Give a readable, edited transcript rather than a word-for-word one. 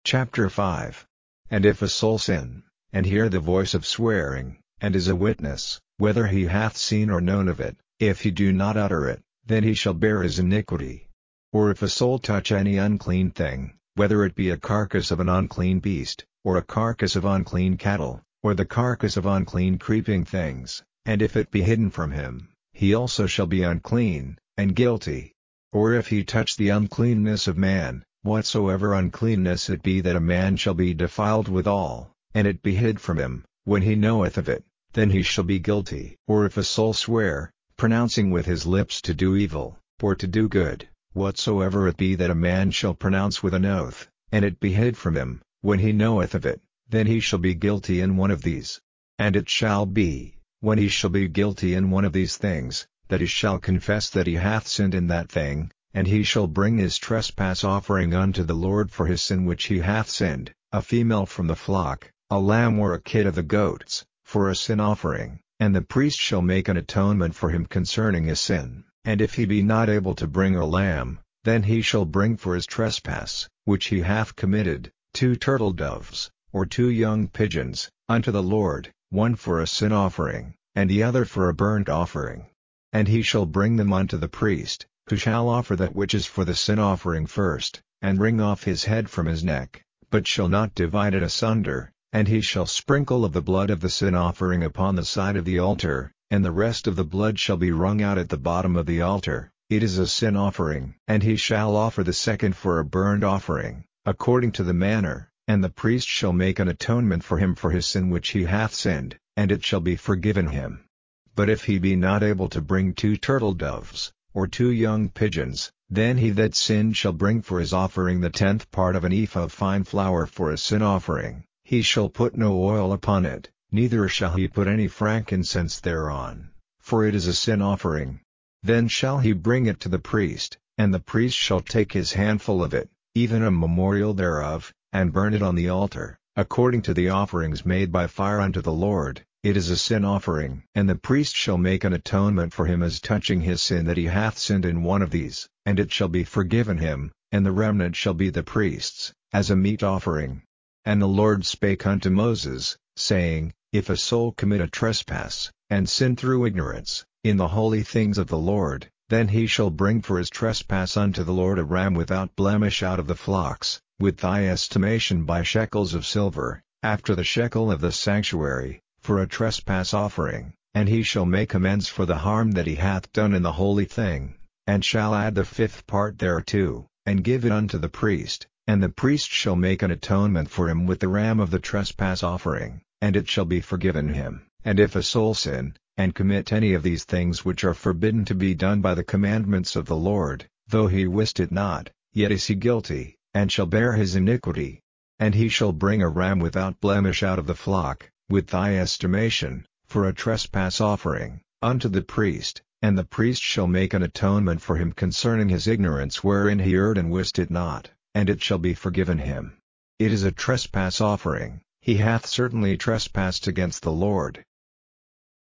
Chapter 5. And if a soul sin, and hear the voice of swearing, and is a witness, whether he hath seen or known of it, if he do not utter it, then he shall bear his iniquity. Or if a soul touch any unclean thing, whether it be a carcass of an unclean beast, or a carcass of unclean cattle, or the carcass of unclean creeping things, and if it be hidden from him, he also shall be unclean, and guilty. Or if he touch the uncleanness of man, whatsoever uncleanness it be, that a man shall be defiled withal, and it be hid from him, when he knoweth of it, then he shall be guilty. Or if a soul swear, pronouncing with his lips to do evil, or to do good, whatsoever it be that a man shall pronounce with an oath, and it be hid from him, when he knoweth of it, then he shall be guilty in one of these. And it shall be, when he shall be guilty in one of these things, that he shall confess that he hath sinned in that thing, and he shall bring his trespass offering unto the Lord for his sin which he hath sinned, a female from the flock, a lamb or a kid of the goats, for a sin offering, and the priest shall make an atonement for him concerning his sin. And if he be not able to bring a lamb, then he shall bring for his trespass, which he hath committed, 2 turtle doves, or 2 young pigeons, unto the Lord, one for a sin offering, and the other for a burnt offering. And he shall bring them unto the priest, who shall offer that which is for the sin offering first, and wring off his head from his neck, but shall not divide it asunder, and he shall sprinkle of the blood of the sin offering upon the side of the altar, and the rest of the blood shall be wrung out at the bottom of the altar. It is a sin offering. And he shall offer the second for a burnt offering, according to the manner, and the priest shall make an atonement for him for his sin which he hath sinned, and it shall be forgiven him. But if he be not able to bring 2 turtle doves, or 2 young pigeons, then he that sinned shall bring for his offering the 10th part of an ephah of fine flour for a sin offering. He shall put no oil upon it, neither shall he put any frankincense thereon, for it is a sin offering. Then shall he bring it to the priest, and the priest shall take his handful of it, even a memorial thereof, and burn it on the altar, according to the offerings made by fire unto the Lord. It is a sin offering. And the priest shall make an atonement for him as touching his sin that he hath sinned in one of these, and it shall be forgiven him, and the remnant shall be the priest's, as a meat offering. And the Lord spake unto Moses, saying, If a soul commit a trespass, and sin through ignorance, in the holy things of the Lord, then he shall bring for his trespass unto the Lord a ram without blemish out of the flocks, with thy estimation by shekels of silver, after the shekel of the sanctuary, for a trespass offering. And he shall make amends for the harm that he hath done in the holy thing, and shall add the 5th part thereto, and give it unto the priest, and the priest shall make an atonement for him with the ram of the trespass offering, and it shall be forgiven him. And if a soul sin, and commit any of these things which are forbidden to be done by the commandments of the Lord, though he wist it not, yet is he guilty, and shall bear his iniquity. And he shall bring a ram without blemish out of the flock, with thy estimation, for a trespass offering, unto the priest, and the priest shall make an atonement for him concerning his ignorance wherein he erred and wist it not, and it shall be forgiven him. It is a trespass offering. He hath certainly trespassed against the Lord.